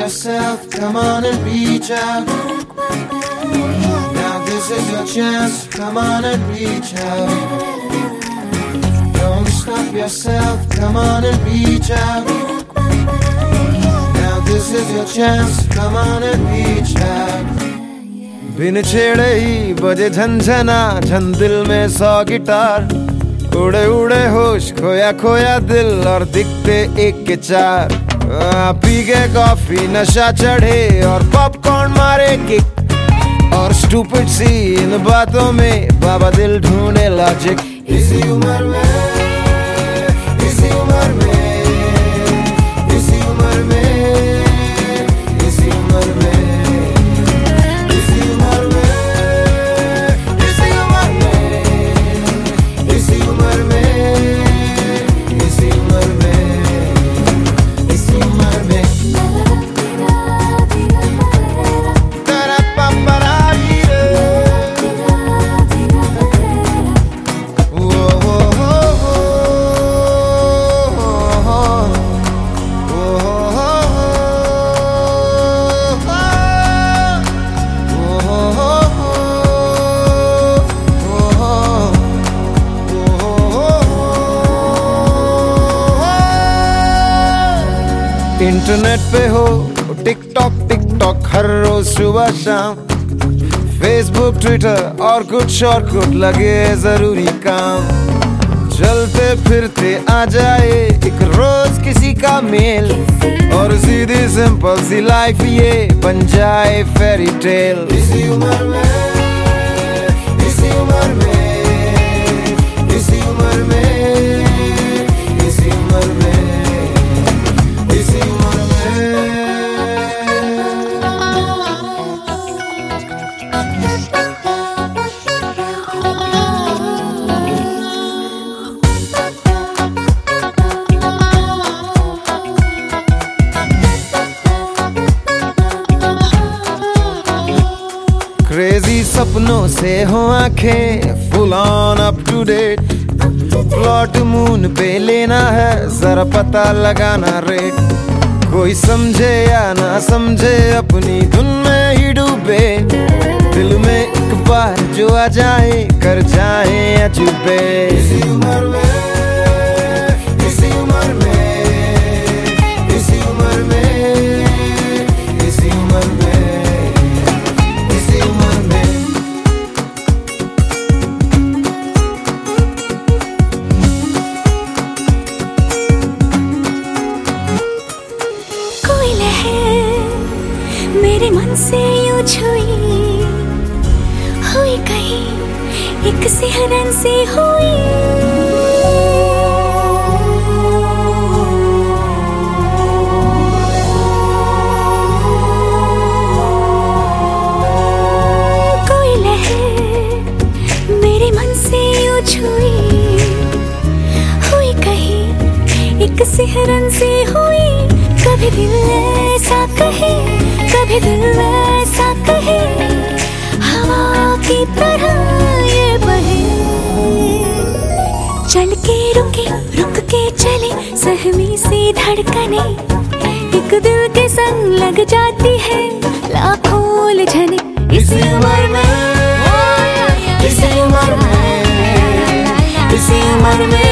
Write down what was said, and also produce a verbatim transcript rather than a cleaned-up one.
yourself, come on and reach out. Now this is your chance, come on and reach out. Don't stop yourself, come on and reach out. Now this is your chance, come on and reach out. बिन छेड़े ही बजे झंझना, झन दिल में सौ guitar, उड़े उड़े होश, खोया खोया दिल और दिखते एक के चार। पी के कॉफी नशा चढ़े और पॉपकॉर्न मारे किक, और स्टूपिड सी इन बातों में बाबा दिल ढूंढे लॉजिक। इसी उम्र में, इसी उम्र में, इसी उम्र में, इसी उम्र में, इंटरनेट पे हो टिकटॉक टिकटॉक हर रोज सुबह शाम, फेसबुक ट्विटर और कुछ और कुछ लगे जरूरी काम। चलते फिरते आ जाए एक रोज किसी का मेल, और सीधी सिंपल सी लाइफ ये बन जाए फेरी टेल। इसी उम्र में, इसी उम्र में, इसी उम्र में, इसी उम्र में, क्रेजी सपनों से हो आंखें full on up to date, plot moon पे लेना है जरा पता लगाना रेट। कोई समझे या ना समझे अपनी धुन में ही डूबे, दिल में एक बार जो आ जाए कर जाए अजूबे। इसी उम्र में, इसी उम्र में, इसी उम्र में, इसी उम्र में, मेरे मन से यूं छुई हुई कहीं एक सिहरन से हुई। कोई लहर मेरे मन से यूं छुई हुई कहीं एक सिहरन से हुई। कभी दिल ऐसा कहे, कभी दिल ऐसा कहे, हवा की तरह ये बहे। चल के रुके, रुक के चले, सहमी सी धड़कने एक दिल के संग लग जाती है लाखों उलझने। इसी उम्र में, इसी उम्र में, इसी उम्र में,